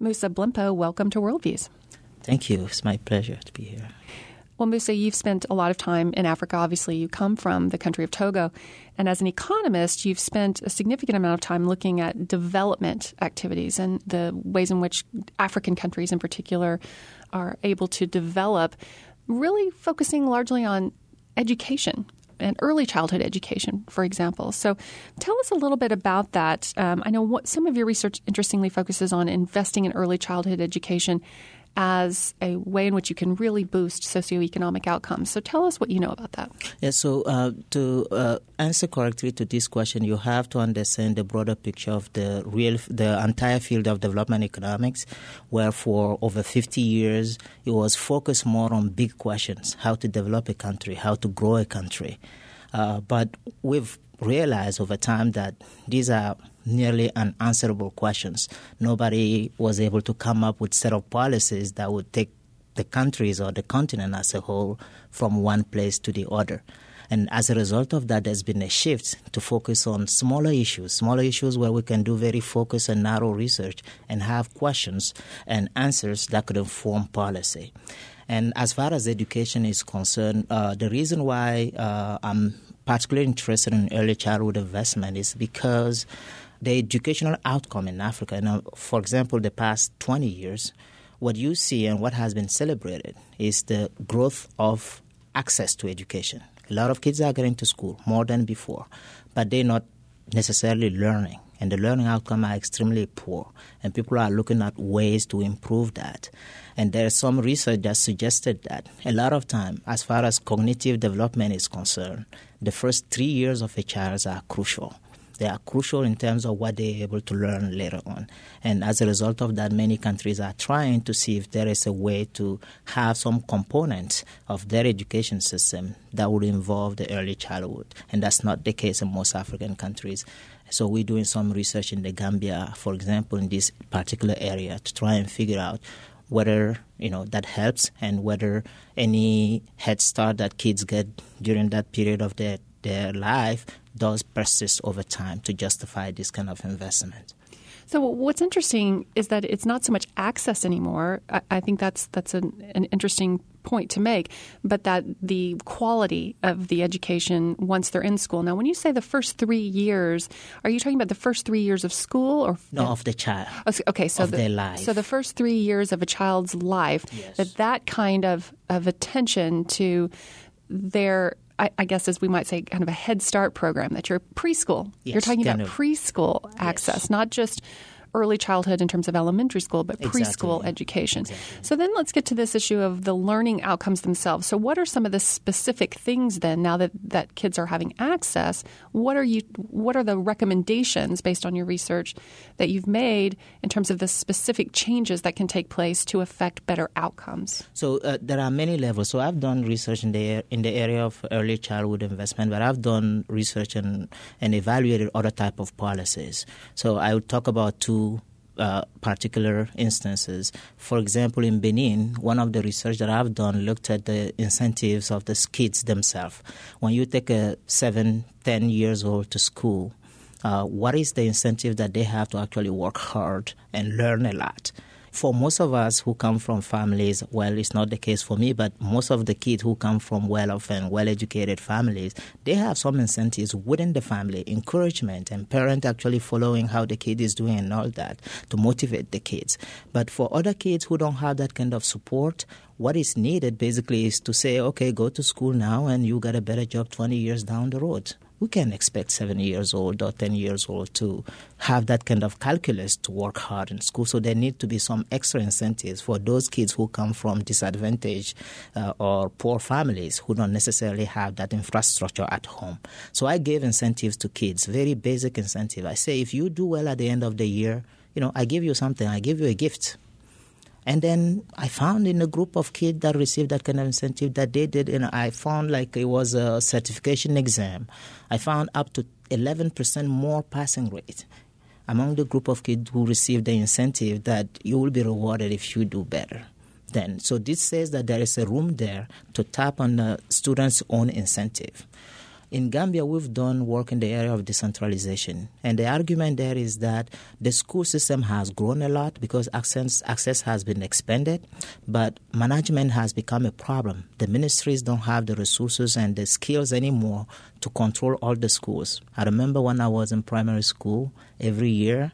Musa Blimpo, welcome to Worldviews. Thank you. It's my pleasure to be here. Well, Musa, you've spent a lot of time in Africa. Obviously, you come from the country of Togo. And as an economist, you've spent a significant amount of time looking at development activities and the ways in which African countries in particular are able to develop, really focusing largely on education and early childhood education, for example. So tell us a little bit about that. I know some of your research, interestingly, focuses on investing in early childhood education as a way in which you can really boost socioeconomic outcomes. So tell us what you know about that. Yeah, so to answer correctly to this question, you have to understand the broader picture of the entire field of development economics, where for over 50 years it was focused more on big questions, how to develop a country, how to grow a country. But we've realized over time that these are nearly unanswerable questions. Nobody was able to come up with a set of policies that would take the countries or the continent as a whole from one place to the other. And as a result of that, there's been a shift to focus on smaller issues where we can do very focused and narrow research and have questions and answers that could inform policy. And as far as education is concerned, the reason why I'm particularly interested in early childhood investment is because the educational outcome in Africa, now, for example, the past 20 years, what you see and what has been celebrated is the growth of access to education. A lot of kids are getting to school more than before, but they're not necessarily learning, and the learning outcomes are extremely poor, and people are looking at ways to improve that. And there's some research that suggested that a lot of time, as far as cognitive development is concerned, the first 3 years of a child are crucial. They are crucial in terms of what they're able to learn later on. And as a result of that, many countries are trying to see if there is a way to have some components of their education system that would involve the early childhood. And that's not the case in most African countries. So we're doing some research in the Gambia, for example, in this particular area to try and figure out whether that helps and whether any head start that kids get during that period of their life does persist over time to justify this kind of investment. So what's interesting is that it's not so much access anymore. I think that's an interesting point to make, but that the quality of the education once they're in school. Now, when you say the first 3 years, are you talking about the first 3 years of school? Or no, of the child. Okay, so of their life. So the first 3 years of a child's life, yes. that kind of attention to their, I guess, as we might say, kind of a Head Start program, that you're preschool. Yes, you're talking about preschool access, yes. Not just early childhood in terms of elementary school, but preschool education. Exactly. So then let's get to this issue of the learning outcomes themselves. So what are some of the specific things then, now that kids are having access, what are the recommendations based on your research that you've made in terms of the specific changes that can take place to affect better outcomes? So there are many levels. So I've done research in the area of early childhood investment, but I've done research and evaluated other type of policies. So I would talk about two particular instances. For example, in Benin, one of the research that I've done looked at the incentives of the kids themselves. When you take a 7, 10 years old to school, what is the incentive that they have to actually work hard and learn a lot? For most of us who come from families, well, it's not the case for me, but most of the kids who come from well-off and well-educated families, they have some incentives within the family, encouragement, and parent actually following how the kid is doing and all that to motivate the kids. But for other kids who don't have that kind of support, what is needed basically is to say, okay, go to school now and you get a better job 20 years down the road. We can expect 7 years old or 10 years old to have that kind of calculus to work hard in school. So there need to be some extra incentives for those kids who come from disadvantaged or poor families who don't necessarily have that infrastructure at home. So I gave incentives to kids, very basic incentive. I say, if you do well at the end of the year, I give you something. I give you a gift. And then I found in a group of kids that received that kind of incentive that they did, I found like it was a certification exam. I found up to 11% more passing rate among the group of kids who received the incentive that you will be rewarded if you do better. So this says that there is a room there to tap on the student's own incentive. In Gambia, we've done work in the area of decentralization. And the argument there is that the school system has grown a lot because access has been expanded, but management has become a problem. The ministries don't have the resources and the skills anymore to control all the schools. I remember when I was in primary school, every year,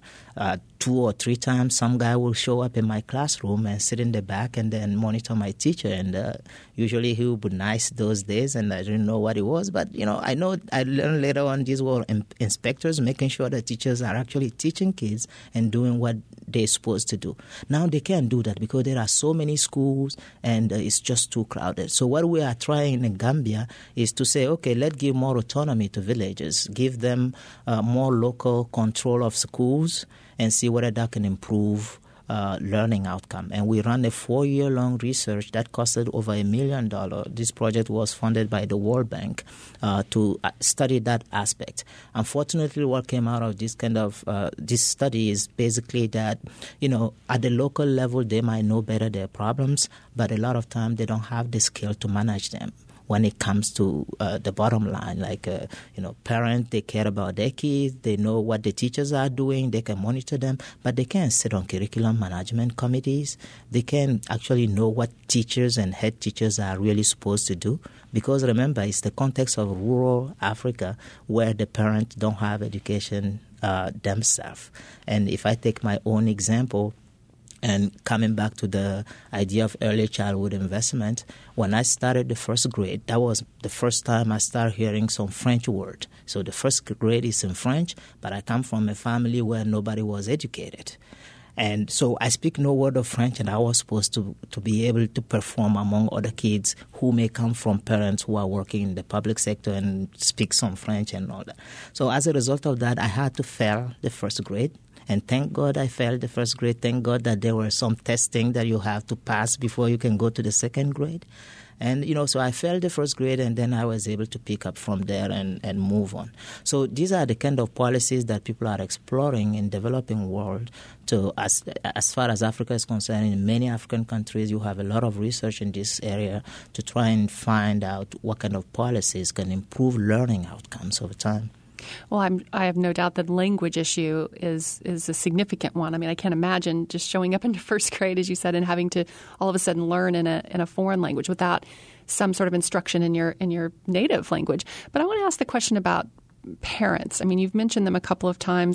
2 or 3 times, some guy will show up in my classroom and sit in the back and then monitor my teacher. And usually he would be nice those days, and I didn't know what it was. But, I learned later on these were inspectors making sure that teachers are actually teaching kids and doing what they're supposed to do. Now they can't do that because there are so many schools and it's just too crowded. So what we are trying in Gambia is to say, okay, let's give more autonomy to villages, give them more local control of schools, and see whether that can improve learning outcome. And we ran a 4-year-long research that costed over $1 million. This project was funded by the World Bank to study that aspect. Unfortunately, what came out of this kind of this study is basically that, at the local level, they might know better their problems, but a lot of time they don't have the skill to manage them. When it comes to the bottom line, like, parents, they care about their kids, they know what the teachers are doing, they can monitor them, but they can't sit on curriculum management committees. They can't actually know what teachers and head teachers are really supposed to do. Because remember, it's the context of rural Africa where the parents don't have education themselves. And if I take my own example, and coming back to the idea of early childhood investment, when I started the first grade, that was the first time I started hearing some French word. So the first grade is in French, but I come from a family where nobody was educated. And so I speak no word of French, and I was supposed to be able to perform among other kids who may come from parents who are working in the public sector and speak some French and all that. So as a result of that, I had to fail the first grade. And thank God I failed the first grade. Thank God that there were some testing that you have to pass before you can go to the second grade. And, so I failed the first grade, and then I was able to pick up from there and move on. So these are the kind of policies that people are exploring in developing world. To as far as Africa is concerned, in many African countries, you have a lot of research in this area to try and find out what kind of policies can improve learning outcomes over time. Well, I have no doubt that the language issue is a significant one. I mean, I can't imagine just showing up into first grade, as you said, and having to all of a sudden learn in a foreign language without some sort of instruction in your native language. But I want to ask the question about parents. I mean, you've mentioned them a couple of times.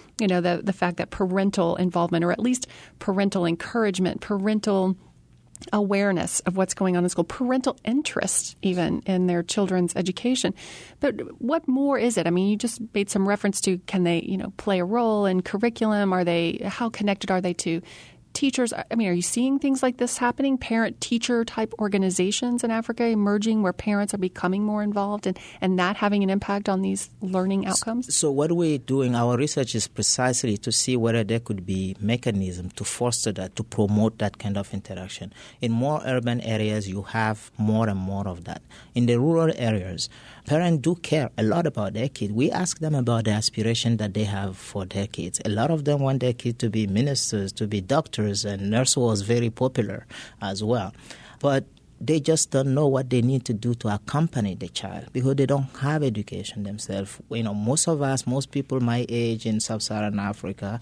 The fact that parental involvement, or at least parental encouragement, parental awareness of what's going on in school, parental interest even in their children's education. But what more is it? I mean, you just made some reference to, can they, play a role in curriculum? How connected are they to teachers? I mean, are you seeing things like this happening? Parent-teacher type organizations in Africa emerging where parents are becoming more involved and that having an impact on these learning outcomes? So what we're doing, our research is precisely to see whether there could be mechanism to foster that, to promote that kind of interaction. In more urban areas, you have more and more of that. In the rural areas, parents do care a lot about their kids. We ask them about the aspiration that they have for their kids. A lot of them want their kids to be ministers, to be doctors, and nurse was very popular as well. But they just don't know what they need to do to accompany the child because they don't have education themselves. Most people my age in sub-Saharan Africa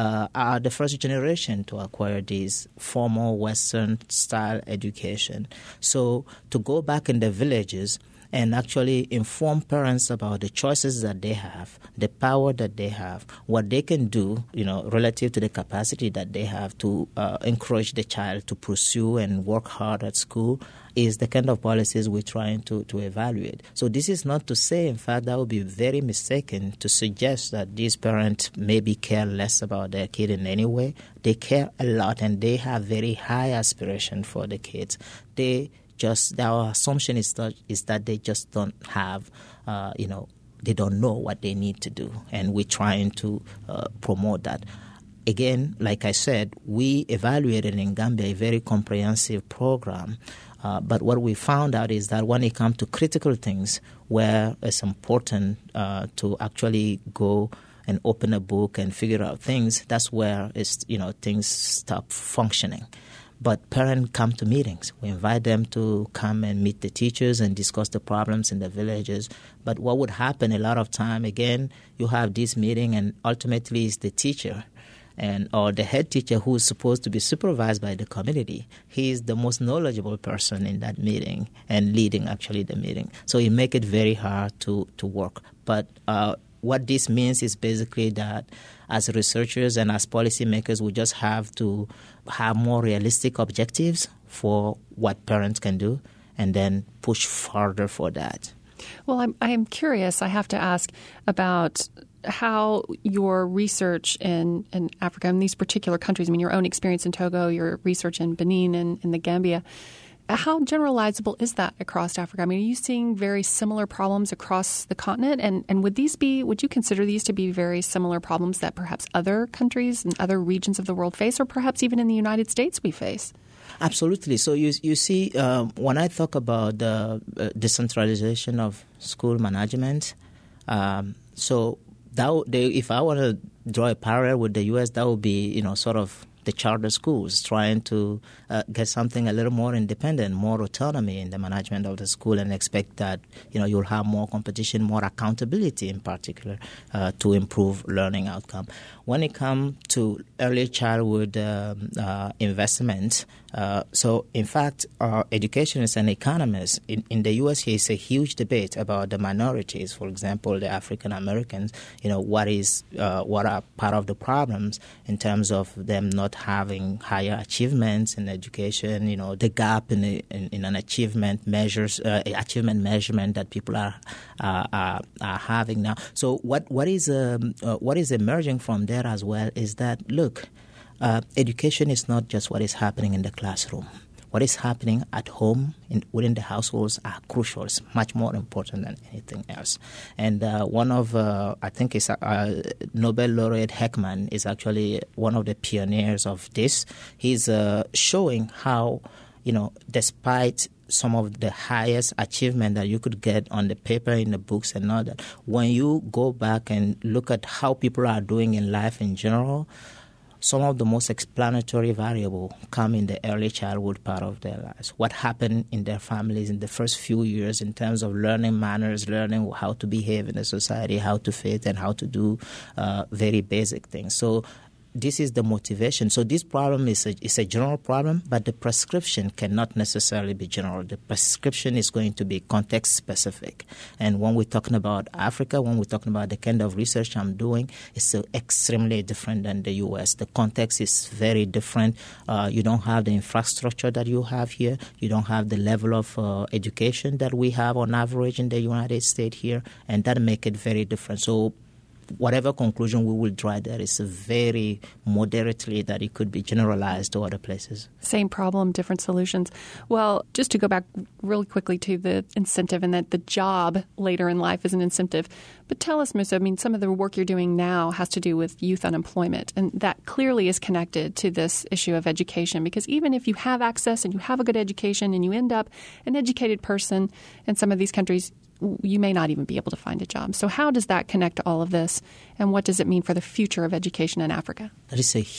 are the first generation to acquire this formal Western-style education. So to go back in the villages and actually inform parents about the choices that they have, the power that they have, what they can do, relative to the capacity that they have to encourage the child to pursue and work hard at school is the kind of policies we're trying to evaluate. So this is not to say, in fact, that would be very mistaken to suggest that these parents maybe care less about their kid in any way. They care a lot, and they have very high aspiration for the kids. Our assumption is that they just don't have, they don't know what they need to do, and we're trying to promote that. Again, like I said, we evaluated in Gambia a very comprehensive program, but what we found out is that when it comes to critical things where it's important to actually go and open a book and figure out things, that's where things stop functioning. but parents come to meetings. We invite them to come and meet the teachers and discuss the problems in the villages. But what would happen a lot of time, again, you have this meeting and ultimately it's the teacher or the head teacher who is supposed to be supervised by the community. He is the most knowledgeable person in that meeting and leading actually the meeting. So it makes it very hard to work. But what this means is basically that as researchers and as policymakers, we just have to have more realistic objectives for what parents can do and then push further for that. Well, I am curious. I have to ask about how your research in Africa, in these particular countries, I mean, your own experience in Togo, your research in Benin and in the Gambia, how generalizable is that across Africa? I mean, are you seeing very similar problems across the continent? And would you consider these to be very similar problems that perhaps other countries and other regions of the world face, or perhaps even in the United States we face? Absolutely. So you see, when I talk about the decentralization of school management, if I want to draw a parallel with the U.S., that would be, sort of the charter schools trying to get something a little more independent, more autonomy in the management of the school, and expect that, you'll have more competition, more accountability in particular to improve learning outcome. When it comes to early childhood investment, so in fact, educationists and economists in the U.S. here is a huge debate about the minorities, for example, the African Americans, what are part of the problems in terms of them not having higher achievements in education, the gap in an achievement measures, achievement measurement that people are having now. So what is emerging from there as well is that, look, education is not just what is happening in the classroom. What is happening at home within the households are crucial. It's much more important than anything else. And one of, I think it's Nobel laureate Heckman is actually one of the pioneers of this. He's showing how, despite some of the highest achievement that you could get on the paper, in the books and all that, when you go back and look at how people are doing in life in general, some of the most explanatory variables come in the early childhood part of their lives. What happened in their families in the first few years in terms of learning manners, learning how to behave in a society, how to fit, and how to do very basic things. So this is the motivation. So this problem is a general problem, but the prescription cannot necessarily be general. The prescription is going to be context specific. And when we're talking about Africa, when we're talking about the kind of research I'm doing, it's extremely different than the U.S. The context is very different. You don't have the infrastructure that you have here. You don't have the level of education that we have on average in the United States here, and that makes it very different. So whatever conclusion we will draw there is very moderately that it could be generalized to other places. Same problem, different solutions. Well, just to go back really quickly to the incentive and that the job later in life is an incentive. But tell us, Musa, some of the work you're doing now has to do with youth unemployment. And that clearly is connected to this issue of education, because even if you have access and you have a good education and you end up an educated person in some of these countries, you may not even be able to find a job. So how does that connect to all of this, and what does it mean for the future of education in Africa? That's a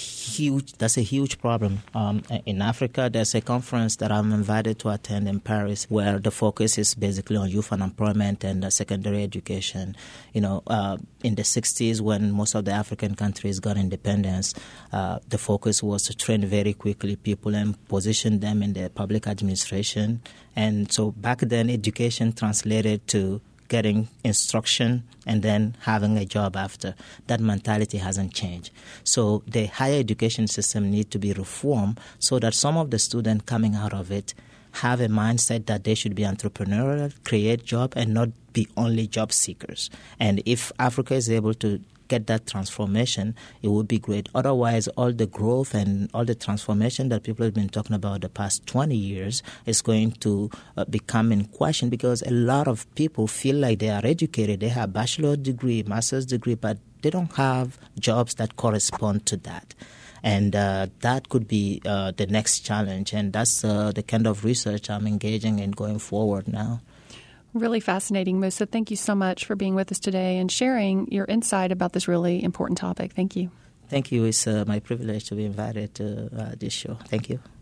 huge problem. In Africa, there's a conference that I'm invited to attend in Paris where the focus is basically on youth unemployment and secondary education. In the 60s, when most of the African countries got independence, the focus was to train very quickly people and position them in the public administration. And so back then, education translated to getting instruction and then having a job after. That mentality hasn't changed. So the higher education system needs to be reformed so that some of the students coming out of it have a mindset that they should be entrepreneurial, create jobs, and not be only job seekers. And if Africa is able to get that transformation, it would be great. Otherwise, all the growth and all the transformation that people have been talking about the past 20 years is going to become in question, because a lot of people feel like they are educated. They have bachelor's degree, master's degree, but they don't have jobs that correspond to that. And that could be the next challenge. And that's the kind of research I'm engaging in going forward now. Really fascinating, Musa. Thank you so much for being with us today and sharing your insight about this really important topic. Thank you. Thank you. It's my privilege to be invited to this show. Thank you.